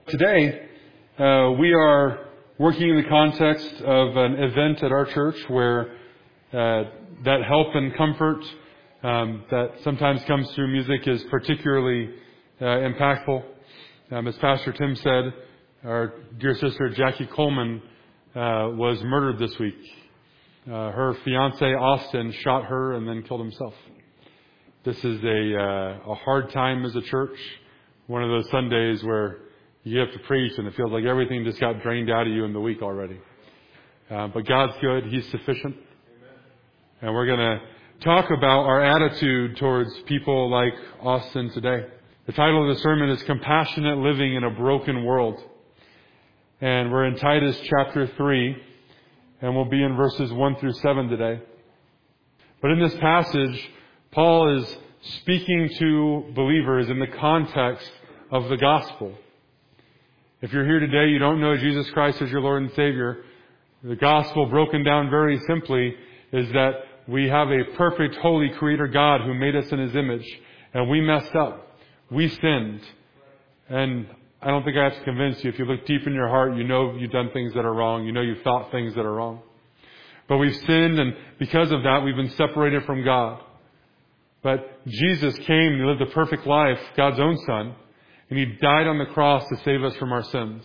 Today, we are working in the context of an event at our church where that help and comfort that sometimes comes through music is particularly impactful. As Pastor Tim said, our dear sister Jackie Coleman was murdered this week. Her fiance Austin shot her and then killed himself. This is a hard time as a church. One of those Sundays where you have to preach and it feels like everything just got drained out of you in the week already. But God's good. He's sufficient. Amen. And we're going to talk about our attitude towards people like Austin today. The title of the sermon is Compassionate Living in a Broken World. And we're in Titus chapter 3. And we'll be in verses 1 through 7 today. But in this passage, Paul is speaking to believers in the context of the gospel. If you're here today, you don't know Jesus Christ as your Lord and Savior, the gospel broken down very simply is that we have a perfect, holy Creator God who made us in His image, and we messed up. We sinned. And I don't think I have to convince you. If you look deep in your heart, you know you've done things that are wrong. You know you've thought things that are wrong. But we've sinned, and because of that, we've been separated from God. But Jesus came and lived a perfect life, God's own Son, and He died on the cross to save us from our sins.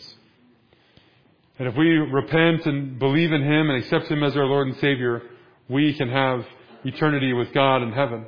And if we repent and believe in Him and accept Him as our Lord and Savior, we can have eternity with God in heaven.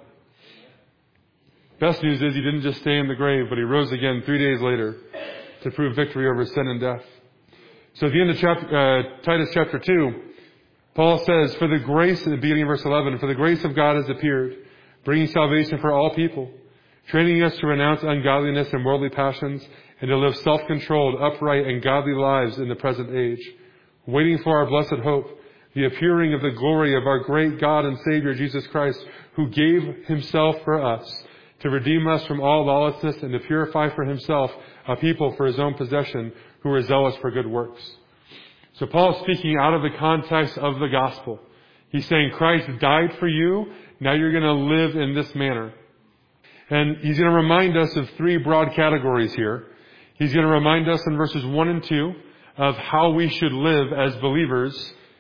Best news is He didn't just stay in the grave, but He rose again 3 days later to prove victory over sin and death. So at the end of Titus chapter 2, Paul says, for the grace, at the beginning of verse 11, for the grace of God has appeared, bringing salvation for all people, training us to renounce ungodliness and worldly passions, and to live self-controlled, upright, and godly lives in the present age, waiting for our blessed hope, the appearing of the glory of our great God and Savior, Jesus Christ, who gave Himself for us to redeem us from all lawlessness and to purify for Himself a people for His own possession who are zealous for good works. So Paul is speaking out of the context of the gospel. He's saying Christ died for you. Now you're going to live in this manner. And he's going to remind us of three broad categories here. He's going to remind us in verses 1 and 2 of how we should live as believers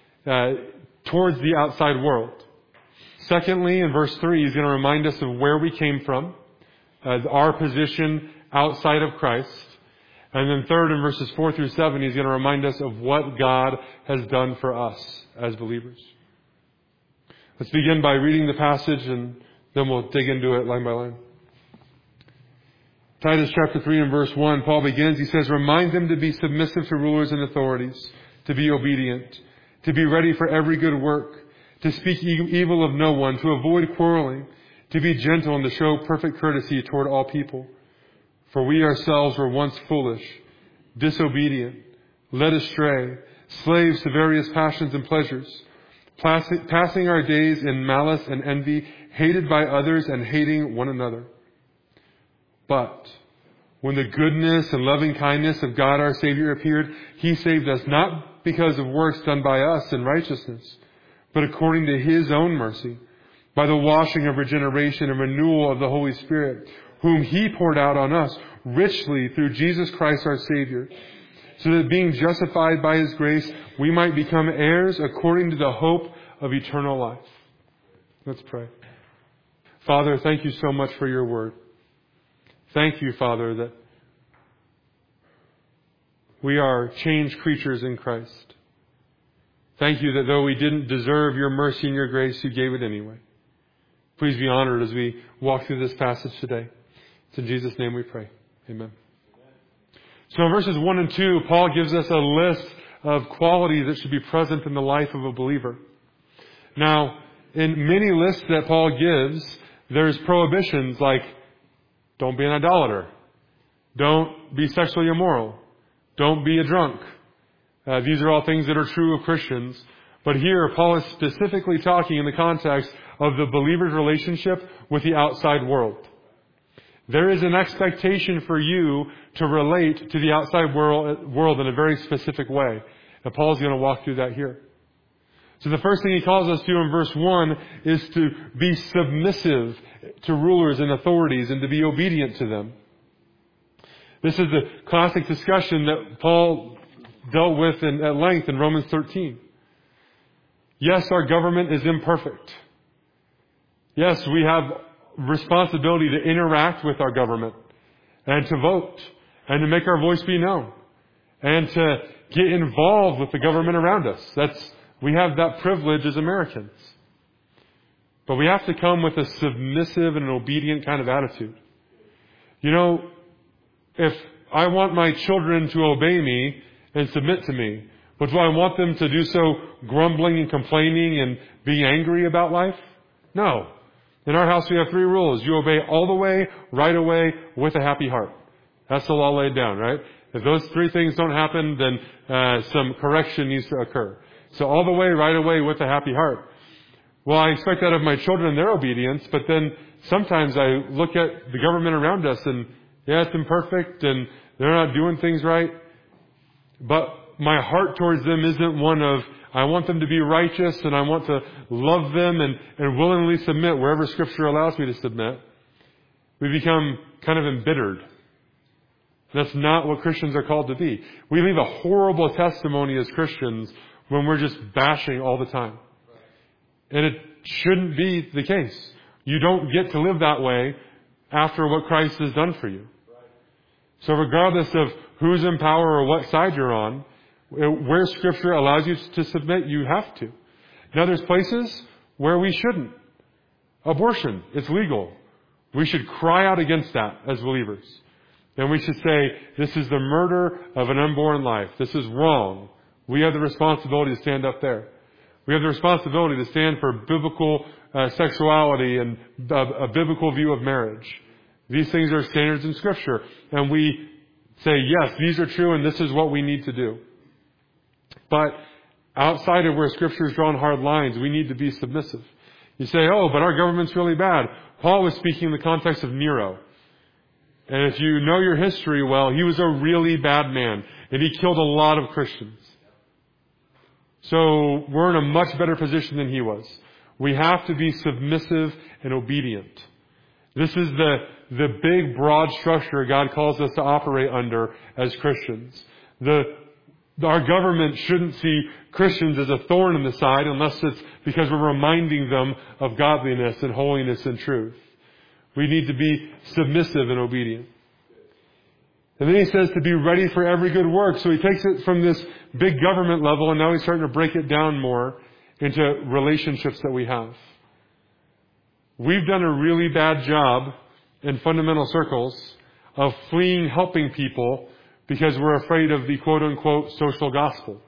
towards the outside world. Secondly, in verse 3, he's going to remind us of where we came from, our position outside of Christ. And then third, in verses 4 through 7, he's going to remind us of what God has done for us as believers. Let's begin by reading the passage and then we'll dig into it line by line. Titus chapter 3 and verse 1, Paul begins, he says, remind them to be submissive to rulers and authorities, to be obedient, to be ready for every good work, to speak evil of no one, to avoid quarreling, to be gentle and to show perfect courtesy toward all people. For we ourselves were once foolish, disobedient, led astray, slaves to various passions and pleasures, passing our days in malice and envy, hated by others and hating one another. But when the goodness and loving kindness of God our Savior appeared, He saved us not because of works done by us in righteousness, but according to His own mercy, by the washing of regeneration and renewal of the Holy Spirit, whom He poured out on us richly through Jesus Christ our Savior, so that being justified by His grace, we might become heirs according to the hope of eternal life. Let's pray. Father, thank you so much for your word. Thank you, Father, that we are changed creatures in Christ. Thank you that though we didn't deserve your mercy and your grace, you gave it anyway. Please be honored as we walk through this passage today. It's in Jesus' name we pray. Amen. So in verses 1 and 2, Paul gives us a list of qualities that should be present in the life of a believer. Now, in many lists that Paul gives, there's prohibitions like don't be an idolater. Don't be sexually immoral. Don't be a drunk. These are all things that are true of Christians. But here, Paul is specifically talking in the context of the believer's relationship with the outside world. There is an expectation for you to relate to the outside world in a very specific way. And Paul's going to walk through that here. So the first thing he calls us to in verse 1 is to be submissive to rulers and authorities and to be obedient to them. This is the classic discussion that Paul dealt with at length in Romans 13. Yes, our government is imperfect. Yes, we have responsibility to interact with our government and to vote and to make our voice be known and to get involved with the government around us. We have that privilege as Americans. But we have to come with a submissive and an obedient kind of attitude. You know, if I want my children to obey me and submit to me, but do I want them to do so grumbling and complaining and being angry about life? No. In our house we have 3 rules. You obey all the way, right away, with a happy heart. That's the law laid down, right? If those 3 things don't happen, then some correction needs to occur. So all the way, right away, with a happy heart. Well, I expect that of my children, their obedience, but then sometimes I look at the government around us and, yeah, it's imperfect and they're not doing things right. But my heart towards them isn't one of, I want them to be righteous and I want to love them and willingly submit wherever Scripture allows me to submit. We become kind of embittered. That's not what Christians are called to be. We leave a horrible testimony as Christians when we're just bashing all the time. And it shouldn't be the case. You don't get to live that way after what Christ has done for you. So regardless of who's in power or what side you're on, where Scripture allows you to submit, you have to. Now there's places where we shouldn't. Abortion, it's legal. We should cry out against that as believers. And we should say, this is the murder of an unborn life. This is wrong. We have the responsibility to stand up there. We have the responsibility to stand for biblical sexuality and a biblical view of marriage. These things are standards in Scripture. And we say, yes, these are true and this is what we need to do. But outside of where Scripture has drawn hard lines, we need to be submissive. You say, oh, but our government's really bad. Paul was speaking in the context of Nero. And if you know your history well, he was a really bad man. And he killed a lot of Christians. So we're in a much better position than he was. We have to be submissive and obedient. This is the big, broad structure God calls us to operate under as Christians. Our government shouldn't see Christians as a thorn in the side unless it's because we're reminding them of godliness and holiness and truth. We need to be submissive and obedient. And then he says to be ready for every good work. So he takes it from this big government level and now he's starting to break it down more into relationships that we have. We've done a really bad job in fundamental circles of fleeing helping people because we're afraid of the quote-unquote social gospel.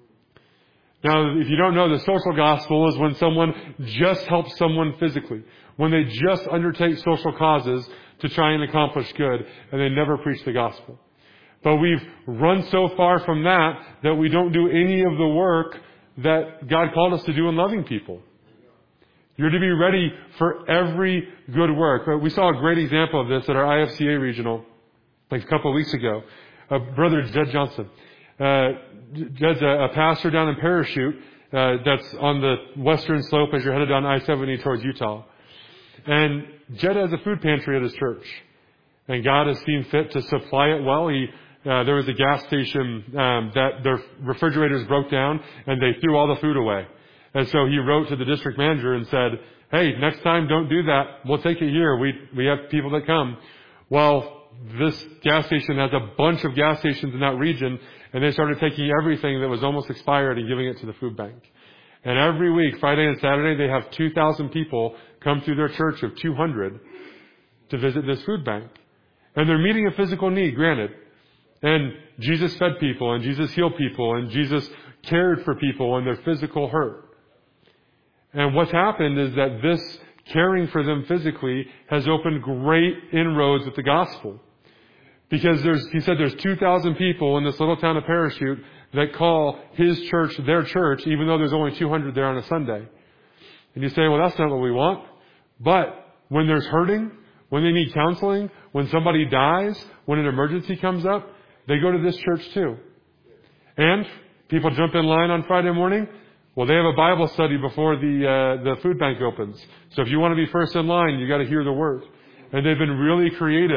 Now, if you don't know, the social gospel is when someone just helps someone physically, when they just undertake social causes to try and accomplish good, and they never preach the gospel. But we've run so far from that we don't do any of the work that God called us to do in loving people. You're to be ready for every good work. We saw a great example of this at our IFCA regional like a couple of weeks ago. Brother Jed Johnson. Jed's a pastor down in Parachute that's on the western slope as you're headed down I-70 towards Utah. And Jed has a food pantry at his church. And God has seen fit to supply it well. There was a gas station that their refrigerators broke down and they threw all the food away. And so he wrote to the district manager and said, hey, next time don't do that. We'll take it here. We have people that come. Well, this gas station has a bunch of gas stations in that region, and they started taking everything that was almost expired and giving it to the food bank. And every week, Friday and Saturday, they have 2,000 people come through their church of 200 to visit this food bank. And they're meeting a physical need, granted. And Jesus fed people, and Jesus healed people, and Jesus cared for people in their physical hurt. And what's happened is that this caring for them physically has opened great inroads with the gospel. Because he said there's 2,000 people in this little town of Parachute that call his church their church, even though there's only 200 there on a Sunday. And you say, well, that's not what we want. But when there's hurting, when they need counseling, when somebody dies, when an emergency comes up, they go to this church too. And people jump in line on Friday morning. Well, they have a Bible study before the food bank opens. So if you want to be first in line, you got to hear the word. And they've been really creative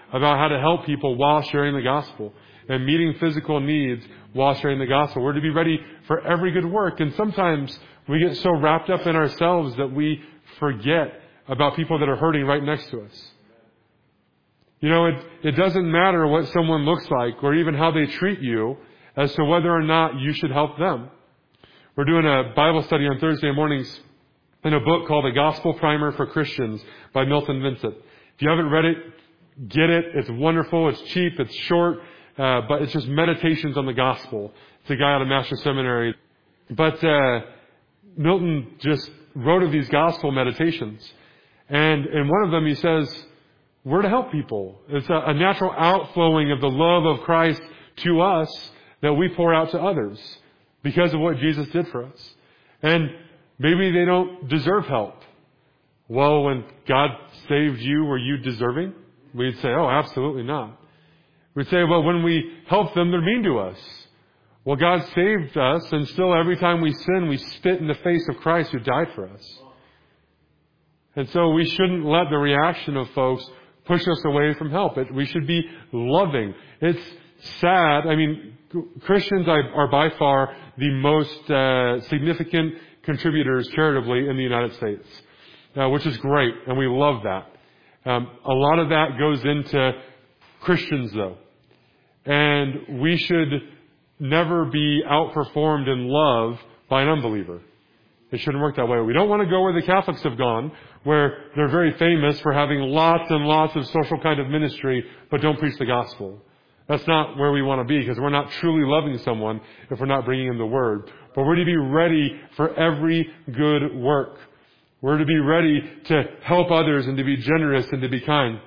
about how to help people while sharing the gospel and meeting physical needs while sharing the gospel. We're to be ready for every good work. And sometimes we get so wrapped up in ourselves that we forget about people that are hurting right next to us. It doesn't matter what someone looks like or even how they treat you as to whether or not you should help them. We're doing a Bible study on Thursday mornings in a book called The Gospel Primer for Christians by Milton Vincent. If you haven't read it, get it. It's wonderful. It's cheap. It's short. But it's just meditations on the gospel. It's a guy out of Master Seminary. But Milton just wrote of these gospel meditations. And in one of them he says, we're to help people. It's a natural outflowing of the love of Christ to us that we pour out to others because of what Jesus did for us. And maybe they don't deserve help. Well, when God saved you, were you deserving? We'd say, oh, absolutely not. We'd say, well, when we help them, they're mean to us. Well, God saved us, and still every time we sin, we spit in the face of Christ who died for us. And so we shouldn't let the reaction of folks push us away from help. We should be loving. It's sad. Christians are by far the most significant contributors charitably in the United States, which is great, and we love that. A lot of that goes into Christians, though. And we should never be outperformed in love by an unbeliever. It shouldn't work that way. We don't want to go where the Catholics have gone, where they're very famous for having lots and lots of social kind of ministry, but don't preach the gospel. That's not where we want to be, because we're not truly loving someone if we're not bringing them the word. But we're to be ready for every good work. We're to be ready to help others and to be generous and to be kind.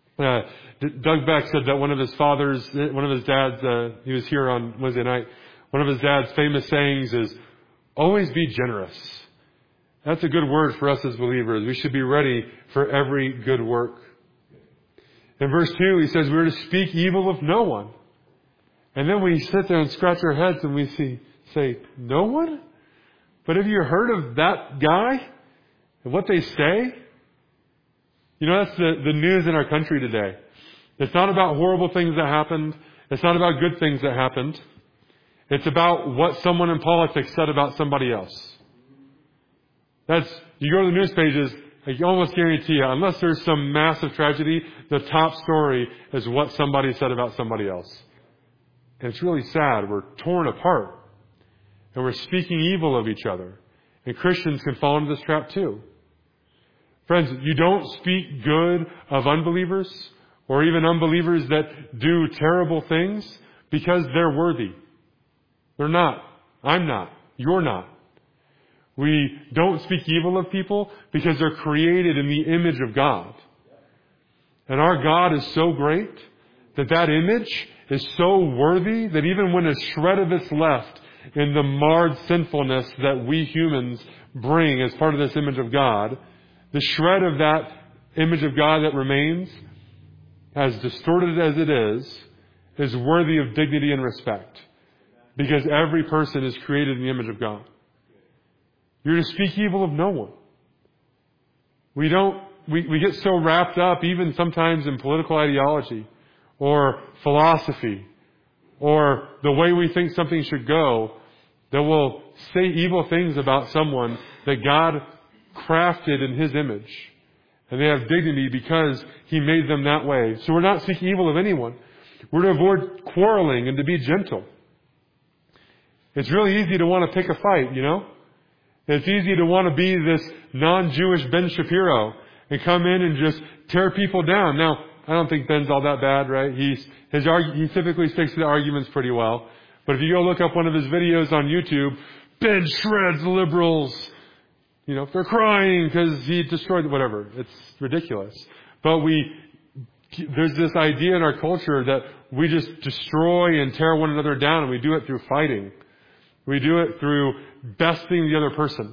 Doug Beck said that one of his dads, he was here on Wednesday night, one of his dad's famous sayings is, always be generous. That's a good word for us as believers. We should be ready for every good work. In verse 2, he says we're to speak evil of no one. And then we sit there and scratch our heads and we say, no one? But have you heard of that guy and what they say? That's the news in our country today. It's not about horrible things that happened. It's not about good things that happened. It's about what someone in politics said about somebody else. You go to the news pages, I can almost guarantee you, unless there's some massive tragedy, the top story is what somebody said about somebody else. And it's really sad. We're torn apart. And we're speaking evil of each other. And Christians can fall into this trap too. Friends, you don't speak good of unbelievers or even unbelievers that do terrible things because they're worthy. They're not. I'm not. You're not. We don't speak evil of people because they're created in the image of God. And our God is so great that image is so worthy that even when a shred of it's left in the marred sinfulness that we humans bring as part of this image of God, the shred of that image of God that remains, as distorted as it is worthy of dignity and respect. Because every person is created in the image of God. You're to speak evil of no one. We get so wrapped up even sometimes in political ideology or philosophy or the way we think something should go that we'll say evil things about someone that God crafted in His image. And they have dignity because He made them that way. So we're not speaking evil of anyone. We're to avoid quarreling and to be gentle. It's really easy to want to pick a fight, It's easy to want to be this non-Jewish Ben Shapiro and come in and just tear people down. Now, I don't think Ben's all that bad, right? He typically sticks to the arguments pretty well. But if you go look up one of his videos on YouTube, Ben shreds liberals. They're crying because he destroyed whatever. It's ridiculous. But there's this idea in our culture that we just destroy and tear one another down, and we do it through fighting. We do it through besting the other person.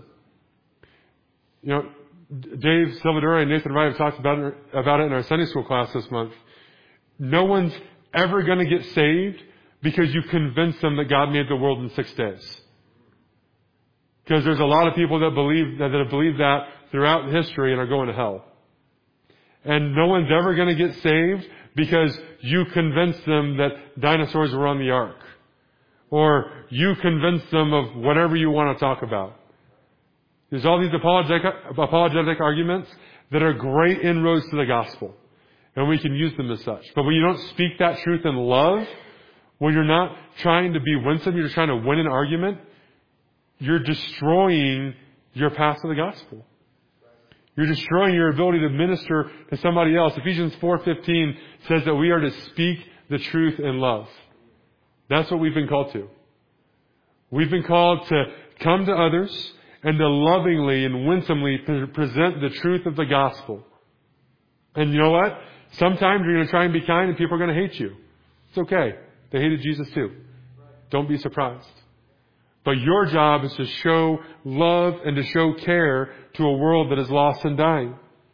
Dave Silvadura and Nathan Wright have talked about it in our Sunday school class this month. No one's ever going to get saved because you convince them that God made the world in 6 days. Because there's a lot of people that have believed that throughout history and are going to hell. And no one's ever going to get saved because you convinced them that dinosaurs were on the ark. Or you convinced them of whatever you want to talk about. There's all these apologetic arguments that are great inroads to the gospel. And we can use them as such. But when you don't speak that truth in love, when you're not trying to be winsome, you're just trying to win an argument, you're destroying your path to the gospel. You're destroying your ability to minister to somebody else. Ephesians 4:15 says that we are to speak the truth in love. That's what we've been called to. We've been called to come to others and to lovingly and winsomely present the truth of the gospel. And you know what? Sometimes you're going to try and be kind and people are going to hate you. It's okay. They hated Jesus too. Don't be surprised. But your job is to show love and to show care to a world that is lost and dying.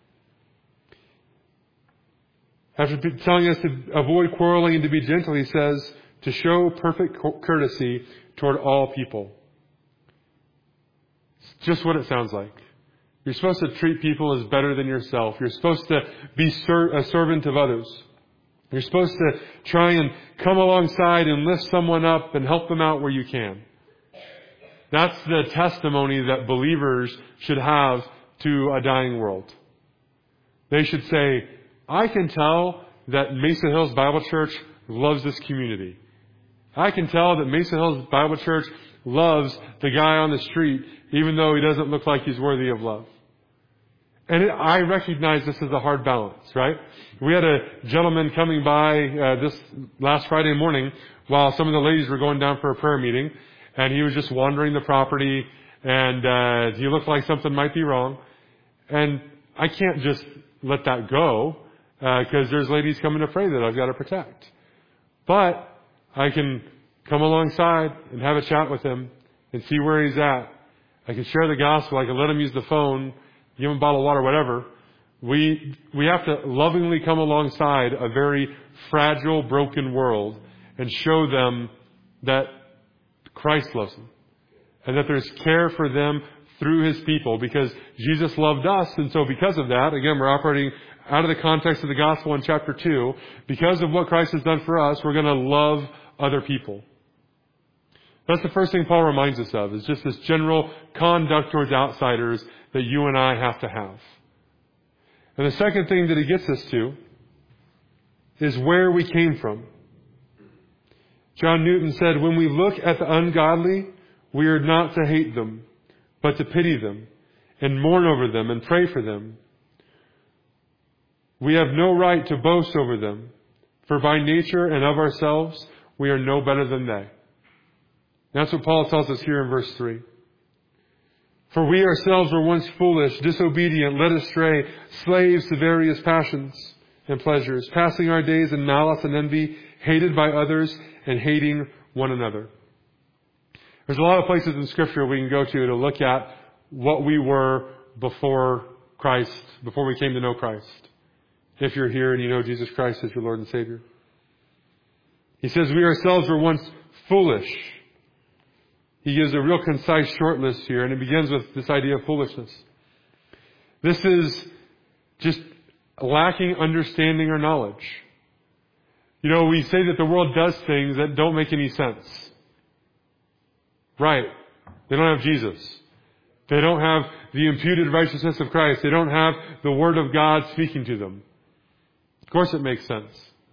After telling us to avoid quarreling and to be gentle, he says to show perfect courtesy toward all people. It's just what it sounds like. You're supposed to treat people as better than yourself. You're supposed to be a servant of others. You're supposed to try and come alongside and lift someone up and help them out where you can. That's the testimony that believers should have to a dying world. They should say, I can tell that Mesa Hills Bible Church loves this community. I can tell that Mesa Hills Bible Church loves the guy on the street, even though he doesn't look like he's worthy of love. And I recognize this as a hard balance, right? We had a gentleman coming by this last Friday morning while some of the ladies were going down for a prayer meeting, and he was just wandering the property, and he looked like something might be wrong. And I can't just let that go, because there's ladies coming to pray that I've got to protect. But I can come alongside and have a chat with him and see where he's at. I can share the gospel. I can let him use the phone, give him a bottle of water, whatever. We have to lovingly come alongside a very fragile, broken world and show them that Christ loves them and that there's care for them through His people, because Jesus loved us. And so because of that, again, we're operating out of the context of the gospel in chapter 2. Because of what Christ has done for us, we're going to love other people. That's the first thing Paul reminds us of, is just this general conduct towards outsiders that you and I have to have. And the second thing that he gets us to is where we came from. John Newton said, when we look at the ungodly, we are not to hate them, but to pity them and mourn over them and pray for them. We have no right to boast over them, for by nature and of ourselves, we are no better than they. That's what Paul tells us here in verse 3. For we ourselves were once foolish, disobedient, led astray, slaves to various passions and pleasures, passing our days in malice and envy, hated by others and hating one another. There's a lot of places in Scripture we can go to look at what we were before Christ, before we came to know Christ. If you're here and you know Jesus Christ as your Lord and Savior. He says we ourselves were once foolish. He gives a real concise short list here, and it begins with this idea of foolishness. This is just lacking understanding or knowledge. You know, we say that the world does things that don't make any sense. Right. They don't have Jesus. They don't have the imputed righteousness of Christ. They don't have the Word of God speaking to them. Of course it makes sense.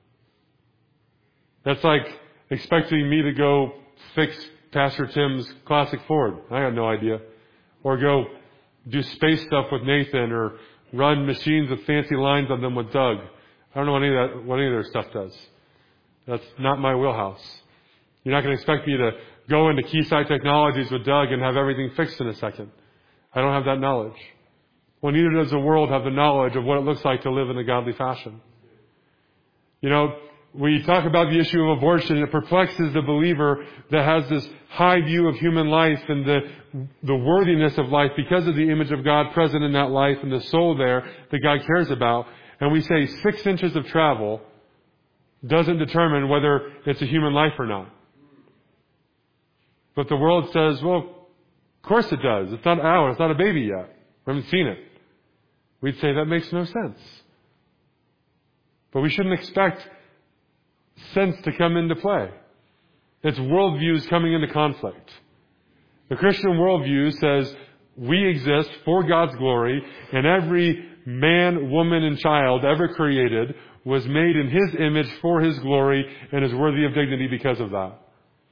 That's like expecting me to go fix Pastor Tim's classic Ford. I got no idea. Or go do space stuff with Nathan, or run machines with fancy lines on them with Doug. I don't know what any of their stuff does. That's not my wheelhouse. You're not going to expect me to go into Keysight Technologies with Doug and have everything fixed in a second. I don't have that knowledge. Well, neither does the world have the knowledge of what it looks like to live in a godly fashion. You know, we talk about the issue of abortion, and it perplexes the believer that has this high view of human life and the worthiness of life because of the image of God present in that life and the soul there that God cares about. And we say 6 inches of travel doesn't determine whether it's a human life or not. But the world says, well, of course it does. It's not out. It's not a baby yet. We haven't seen it. We'd say that makes no sense. But we shouldn't expect sense to come into play. It's worldviews coming into conflict. The Christian worldview says we exist for God's glory, and every man, woman, and child ever created was made in His image for His glory and is worthy of dignity because of that.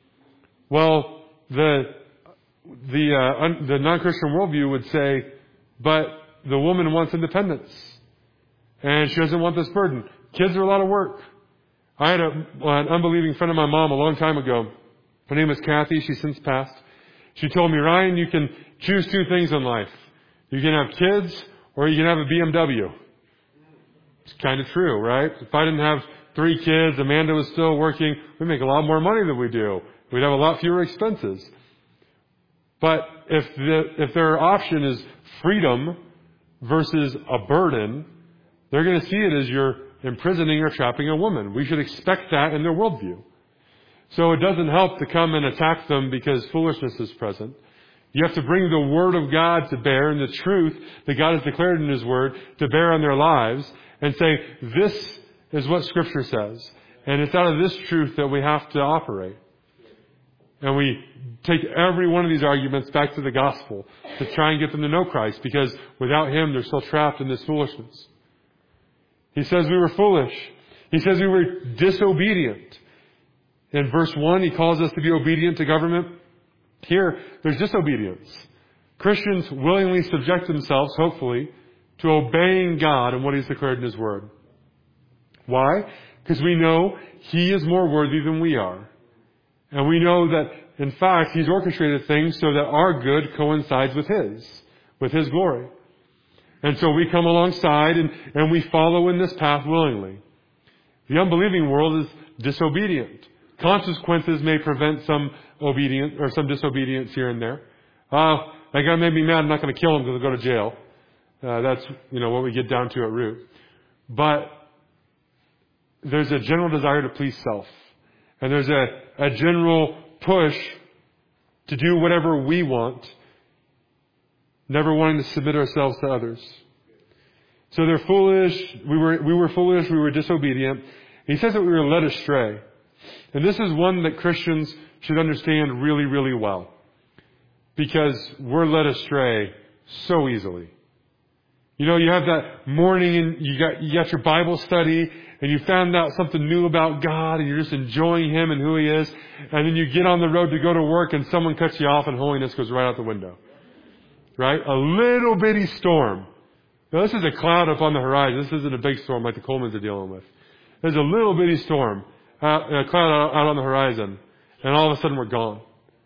Well, the non-Christian worldview would say, but the woman wants independence, and she doesn't want this burden. Kids are a lot of work. I had an unbelieving friend of my mom a long time ago. Her name is Kathy. She's since passed. She told me, Ryan, you can choose two things in life. You can have kids or you can have a BMW. It's kind of true, right? If I didn't have 3 kids, Amanda was still working, we'd make a lot more money than we do. We'd have a lot fewer expenses. But if their option is freedom versus a burden, they're going to see it as you're imprisoning or trapping a woman. We should expect that in their worldview. So it doesn't help to come and attack them because foolishness is present. You have to bring the Word of God to bear and the truth that God has declared in His Word to bear on their lives and say, this is what Scripture says. And it's out of this truth that we have to operate. And we take every one of these arguments back to the gospel to try and get them to know Christ, because without Him, they're still trapped in this foolishness. He says we were foolish. He says we were disobedient. In verse 1, He calls us to be obedient to government. Here, there's disobedience. Christians willingly subject themselves, hopefully, to obeying God and what He's declared in His Word. Why? Because we know He is more worthy than we are. And we know that, in fact, He's orchestrated things so that our good coincides with His glory. And so we come alongside and we follow in this path willingly. The unbelieving world is disobedient. Consequences may prevent some obedience or some disobedience here and there. That guy made me mad, I'm not going to kill him because he'll go to jail. That's, what we get down to at root. But there's a general desire to please self. And there's a general push to do whatever we want, never wanting to submit ourselves to others. So they're foolish. We were foolish. We were disobedient. He says that we were led astray. And this is one that Christians should understand really, really well. Because we're led astray so easily. You have that morning and you got your Bible study and you found out something new about God and you're just enjoying Him and who He is. And then you get on the road to go to work and someone cuts you off and holiness goes right out the window. Right? A little bitty storm. Now, this is a cloud up on the horizon. This isn't a big storm like the Colemans are dealing with. There's a little bitty storm, a cloud out on the horizon, and all of a sudden we're gone.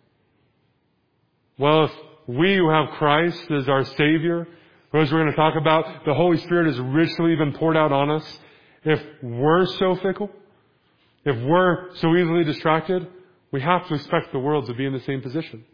Well, if we who have Christ as our Savior, who, as we're going to talk about, the Holy Spirit has richly been poured out on us, if we're so fickle, if we're so easily distracted, we have to expect the world to be in the same position.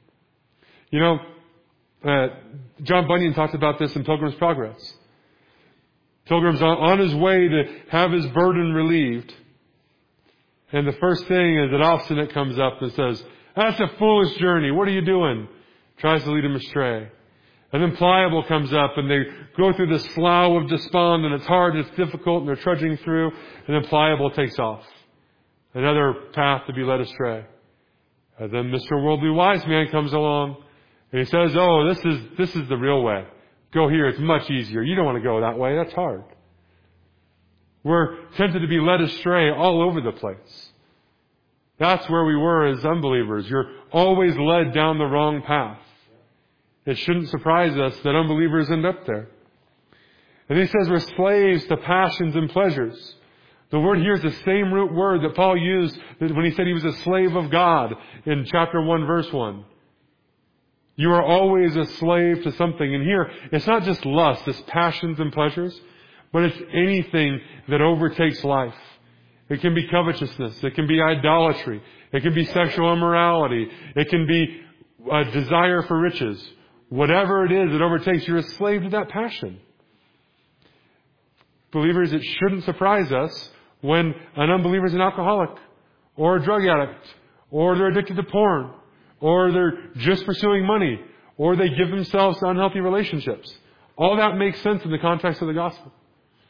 John Bunyan talked about this in Pilgrim's Progress. Pilgrim's on his way to have his burden relieved. And the first thing is that obstinate comes up and says, that's a foolish journey. What are you doing? Tries to lead him astray. And then Pliable comes up and they go through this slough of despond and it's hard and it's difficult and they're trudging through. And then Pliable takes off. Another path to be led astray. And then Mr. Worldly Wise Man comes along and he says, this is the real way. Go here. It's much easier. You don't want to go that way. That's hard. We're tempted to be led astray all over the place. That's where we were as unbelievers. You're always led down the wrong path. It shouldn't surprise us that unbelievers end up there. And he says we're slaves to passions and pleasures. The word here is the same root word that Paul used when he said he was a slave of God in chapter 1, verse 1. You are always a slave to something. And here, it's not just lust, it's passions and pleasures, but it's anything that overtakes life. It can be covetousness. It can be idolatry. It can be sexual immorality. It can be a desire for riches. Whatever it is that overtakes, you're a slave to that passion. Believers, it shouldn't surprise us when an unbeliever is an alcoholic or a drug addict or they're addicted to porn or they're just pursuing money or they give themselves to unhealthy relationships. All that makes sense in the context of the gospel.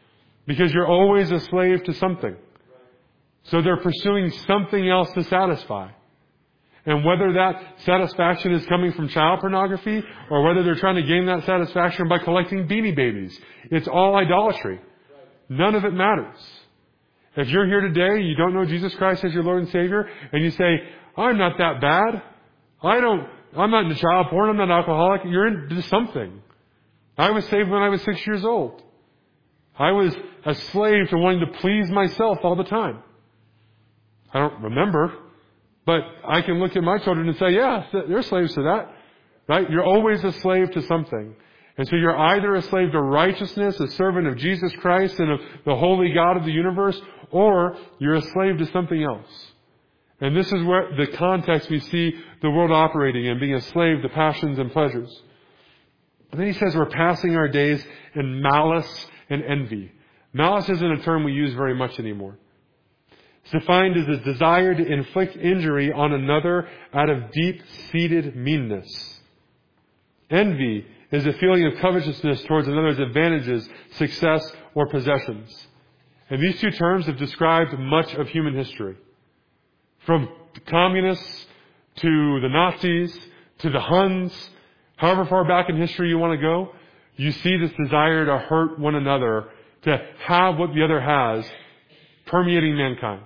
Because you're always a slave to something. So they're pursuing something else to satisfy. And whether that satisfaction is coming from child pornography or whether they're trying to gain that satisfaction by collecting Beanie Babies, it's all idolatry. None of it matters. If you're here today, you don't know Jesus Christ as your Lord and Savior, and you say, I'm not that bad. I'm not into child porn. I'm not an alcoholic. You're into something. I was saved when I was 6 years old. I was a slave to wanting to please myself all the time. I don't remember, but I can look at my children and say, yeah, they're slaves to that. Right? You're always a slave to something. And so you're either a slave to righteousness, a servant of Jesus Christ and of the holy God of the universe, or you're a slave to something else. And this is where the context we see the world operating in, being a slave to passions and pleasures. And then he says we're passing our days in malice and envy. Malice isn't a term we use very much anymore. It's defined as a desire to inflict injury on another out of deep-seated meanness. Envy is a feeling of covetousness towards another's advantages, success, or possessions. And these two terms have described much of human history. From the communists to the Nazis to the Huns, however far back in history you want to go, you see this desire to hurt one another, to have what the other has, permeating mankind.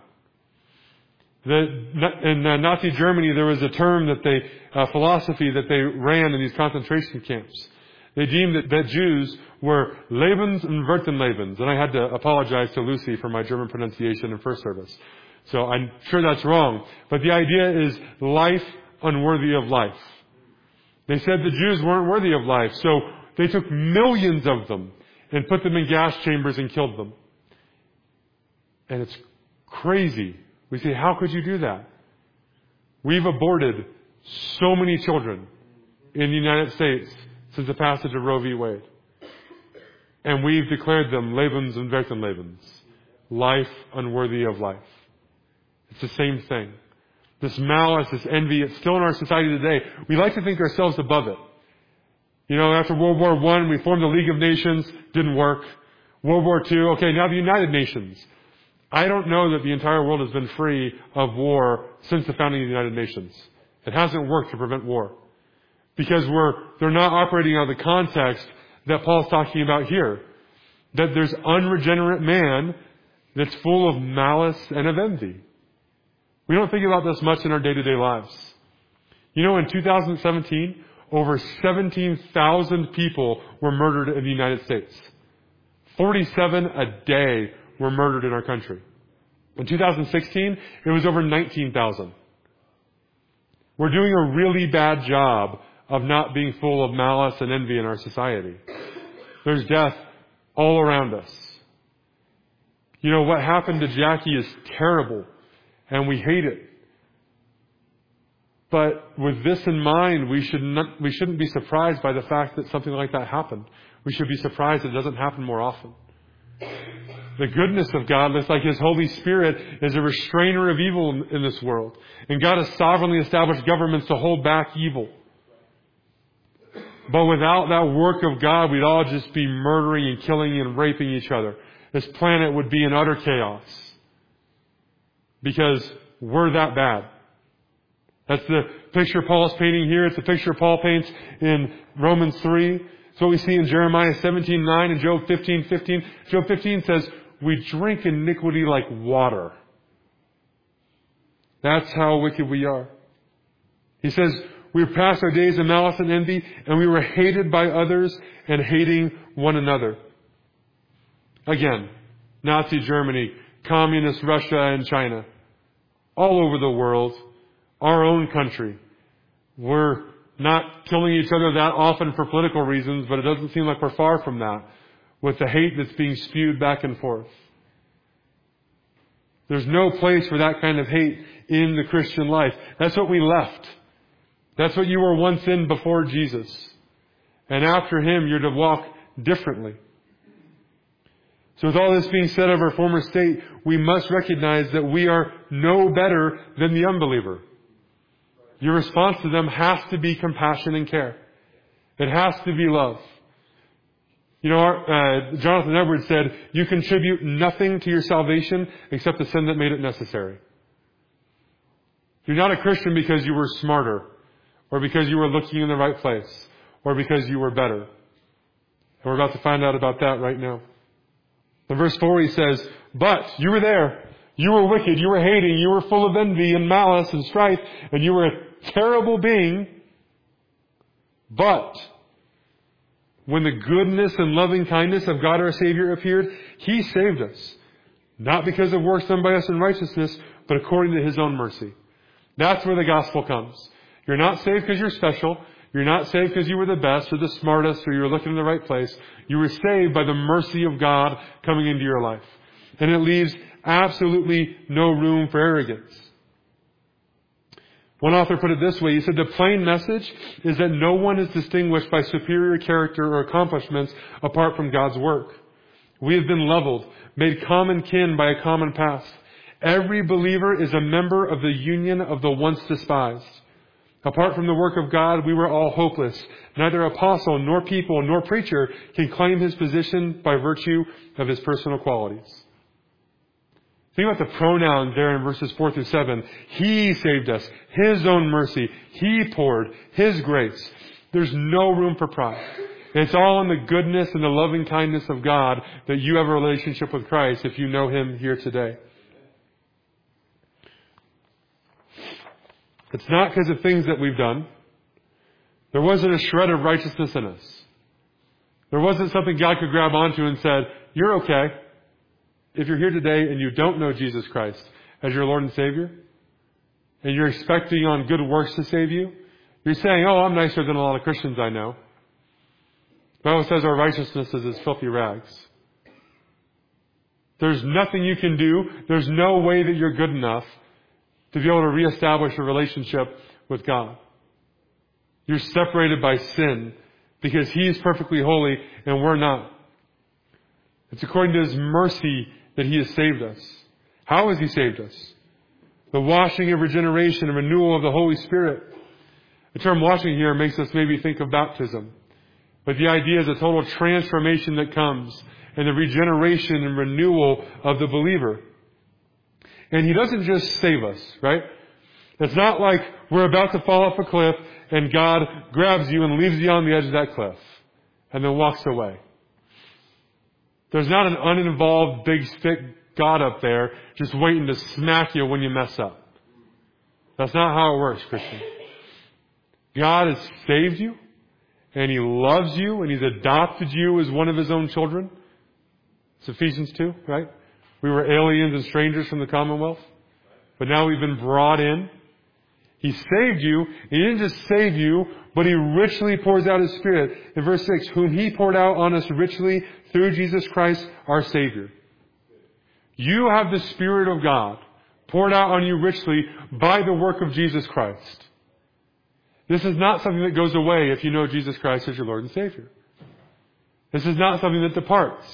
In Nazi Germany, there was a term philosophy that they ran in these concentration camps. They deemed that Jews were Lebens and Wertenlebens. And I had to apologize to Lucy for my German pronunciation in first service. So I'm sure that's wrong. But the idea is life unworthy of life. They said the Jews weren't worthy of life. So they took millions of them and put them in gas chambers and killed them. And it's crazy. We say, how could you do that? We've aborted so many children in the United States since the passage of Roe v. Wade. And we've declared them Lebens and Wertenlebens. Life unworthy of life. It's the same thing. This malice, this envy, it's still in our society today. We like to think ourselves above it. You know, after World War I, we formed the League of Nations. Didn't work. World War II. Okay, now the United Nations. I don't know that the entire world has been free of war since the founding of the United Nations. It hasn't worked to prevent war. Because they're not operating out of the context that Paul's talking about here. That there's unregenerate man that's full of malice and of envy. We don't think about this much in our day-to-day lives. You know, in 2017, over 17,000 people were murdered in the United States. 47 a day were murdered in our country. In 2016, it was over 19,000. We're doing a really bad job of not being full of malice and envy in our society. There's death all around us. You know, what happened to Jackie is terrible, and we hate it. But with this in mind, we shouldn't be surprised by the fact that something like that happened. We should be surprised it doesn't happen more often. The goodness of God, it's like His Holy Spirit is a restrainer of evil in this world. And God has sovereignly established governments to hold back evil. But without that work of God, we'd all just be murdering and killing and raping each other. This planet would be in utter chaos. Because we're that bad. That's the picture Paul's painting here. It's the picture Paul paints in Romans 3. It's what we see in Jeremiah 17:9 and Job 15:15. Job 15 says, we drink iniquity like water. That's how wicked we are. He says, we've passed our days in malice and envy, and we were hated by others and hating one another. Again, Nazi Germany, communist Russia and China, all over the world, our own country. We're not killing each other that often for political reasons, but it doesn't seem like we're far from that with the hate that's being spewed back and forth. There's no place for that kind of hate in the Christian life. That's what we left. That's what you were once in before Jesus. And after Him, you're to walk differently. So with all this being said of our former state, we must recognize that we are no better than the unbeliever. Your response to them has to be compassion and care. It has to be love. Jonathan Edwards said, you contribute nothing to your salvation except the sin that made it necessary. You're not a Christian because you were smarter, or because you were looking in the right place, or because you were better. And we're about to find out about that right now. In verse 4 he says, but you were there. You were wicked. You were hating. You were full of envy and malice and strife. And you were a terrible being. But when the goodness and loving kindness of God our Savior appeared, He saved us. Not because of works done by us in righteousness, but according to His own mercy. That's where the gospel comes. You're not saved because you're special. You're not saved because you were the best or the smartest or you were looking in the right place. You were saved by the mercy of God coming into your life. And it leaves absolutely no room for arrogance. One author put it this way. He said, the plain message is that no one is distinguished by superior character or accomplishments apart from God's work. We have been leveled, made common kin by a common past. Every believer is a member of the union of the once despised. Apart from the work of God, we were all hopeless. Neither apostle, nor people, nor preacher can claim his position by virtue of his personal qualities. Think about the pronouns there in verses 4 through 7. He saved us. His own mercy. He poured His grace. There's no room for pride. It's all in the goodness and the loving kindness of God that you have a relationship with Christ if you know Him here today. It's not because of things that we've done. There wasn't a shred of righteousness in us. There wasn't something God could grab onto and said, you're okay. If you're here today and you don't know Jesus Christ as your Lord and Savior, and you're expecting on good works to save you, you're saying, oh, I'm nicer than a lot of Christians I know. The Bible says our righteousness is as filthy rags. There's nothing you can do. There's no way that you're good enough to be able to reestablish a relationship with God. You're separated by sin because He is perfectly holy and we're not. It's according to His mercy that He has saved us. How has He saved us? The washing of regeneration and renewal of the Holy Spirit. The term washing here makes us maybe think of baptism. But the idea is a total transformation that comes and the regeneration and renewal of the believer. And He doesn't just save us, right? It's not like we're about to fall off a cliff and God grabs you and leaves you on the edge of that cliff and then walks away. There's not an uninvolved big stick God up there just waiting to smack you when you mess up. That's not how it works, Christian. God has saved you and He loves you and He's adopted you as one of His own children. It's Ephesians 2, right? We were aliens and strangers from the commonwealth, but now we've been brought in. He saved you. He didn't just save you, but He richly pours out His Spirit. In verse 6, whom He poured out on us richly through Jesus Christ, our Savior. You have the Spirit of God poured out on you richly by the work of Jesus Christ. This is not something that goes away if you know Jesus Christ as your Lord and Savior. This is not something that departs.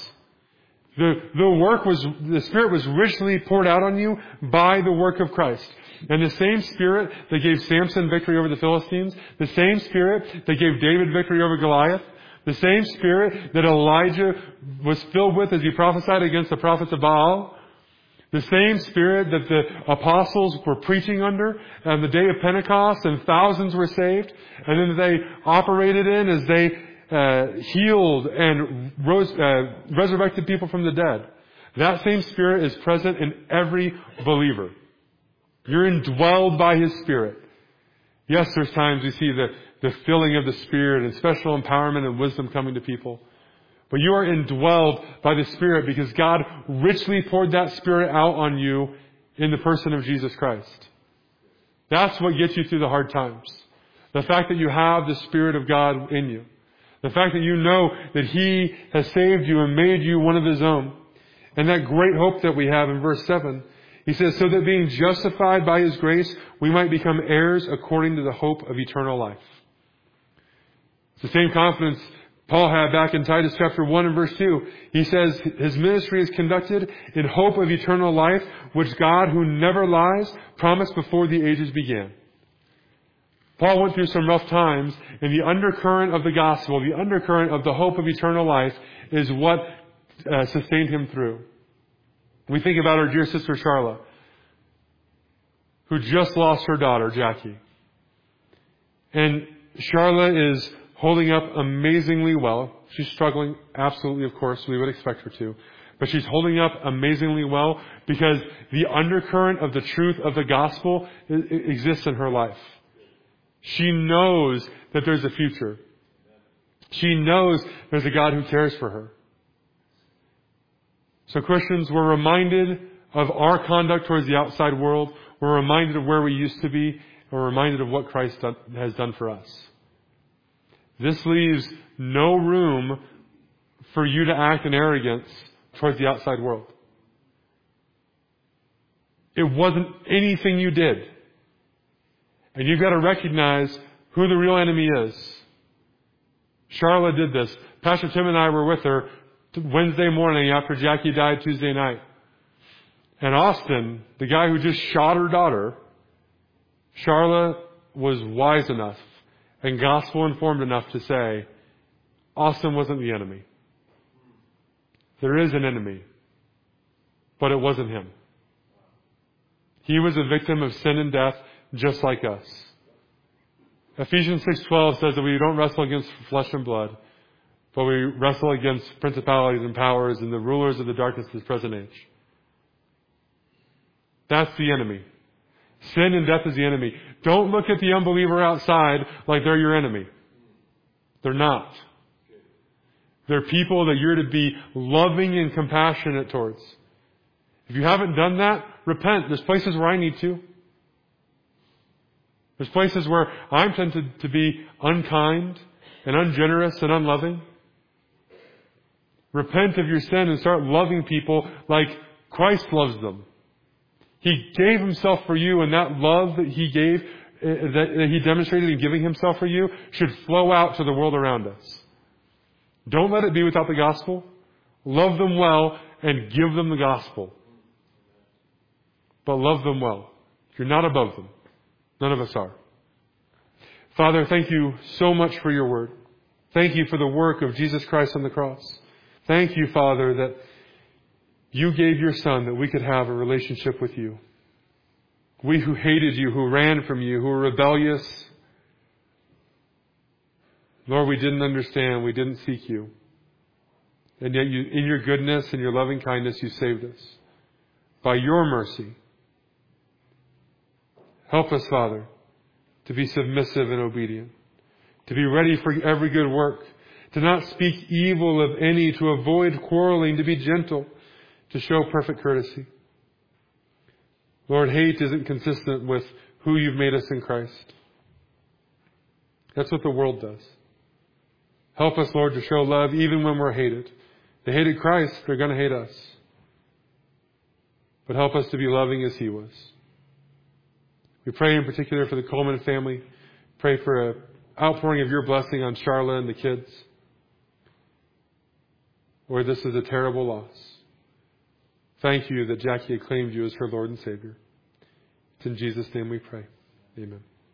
The Spirit was richly poured out on you by the work of Christ. And the same Spirit that gave Samson victory over the Philistines, the same Spirit that gave David victory over Goliath, the same Spirit that Elijah was filled with as he prophesied against the prophets of Baal, the same Spirit that the apostles were preaching under on the day of Pentecost and thousands were saved, and then they operated in as they healed and resurrected people from the dead. That same Spirit is present in every believer. You're indwelled by His Spirit. Yes, there's times we see the filling of the Spirit and special empowerment and wisdom coming to people. But you are indwelled by the Spirit because God richly poured that Spirit out on you in the person of Jesus Christ. That's what gets you through the hard times. The fact that you have the Spirit of God in you. The fact that you know that He has saved you and made you one of His own. And that great hope that we have in verse 7. He says, so that being justified by His grace, we might become heirs according to the hope of eternal life. It's the same confidence Paul had back in Titus chapter 1 and verse 2. He says, His ministry is conducted in hope of eternal life, which God, who never lies, promised before the ages began. Paul went through some rough times, and the undercurrent of the gospel, the undercurrent of the hope of eternal life, is what sustained him through. We think about our dear sister Charla, who just lost her daughter, Jackie. And Charla is holding up amazingly well. She's struggling, absolutely, of course, we would expect her to. But she's holding up amazingly well because the undercurrent of the truth of the gospel exists in her life. She knows that there's a future. She knows there's a God who cares for her. So Christians, we're reminded of our conduct towards the outside world. We're reminded of where we used to be. We're reminded of what Christ has done for us. This leaves no room for you to act in arrogance towards the outside world. It wasn't anything you did. And you've got to recognize who the real enemy is. Charla did this. Pastor Tim and I were with her Wednesday morning after Jackie died Tuesday night. And Austin, the guy who just shot her daughter, Charla was wise enough and gospel informed enough to say, Austin wasn't the enemy. There is an enemy, but it wasn't him. He was a victim of sin and death just like us. Ephesians 6:12 says that we don't wrestle against flesh and blood, but we wrestle against principalities and powers and the rulers of the darkness of this present age. That's the enemy. Sin and death is the enemy. Don't look at the unbeliever outside like they're your enemy. They're not. They're people that you're to be loving and compassionate towards. If you haven't done that, repent. There's places where I need to. There's places where I'm tempted to be unkind and ungenerous and unloving. Repent of your sin and start loving people like Christ loves them. He gave himself for you, and that love that he gave, that he demonstrated in giving himself for you, should flow out to the world around us. Don't let it be without the gospel. Love them well and give them the gospel. But love them well. You're not above them. None of us are. Father, thank you so much for your word. Thank you for the work of Jesus Christ on the cross. Thank you, Father, that you gave your Son that we could have a relationship with you. We who hated you, who ran from you, who were rebellious. Lord, we didn't understand. We didn't seek you. And yet you, in your goodness and your loving kindness, you saved us. By your mercy. Help us, Father, to be submissive and obedient. To be ready for every good work. To not speak evil of any. To avoid quarreling. To be gentle. To show perfect courtesy. Lord, hate isn't consistent with who you've made us in Christ. That's what the world does. Help us, Lord, to show love even when we're hated. They hated Christ, they're going to hate us. But help us to be loving as he was. We pray in particular for the Coleman family. Pray for an outpouring of your blessing on Charla and the kids. Lord, this is a terrible loss. Thank you that Jackie acclaimed you as her Lord and Savior. It's in Jesus' name we pray. Amen.